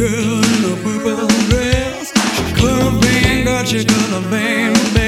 girl in a purple dress. She could have been, God, she could have been.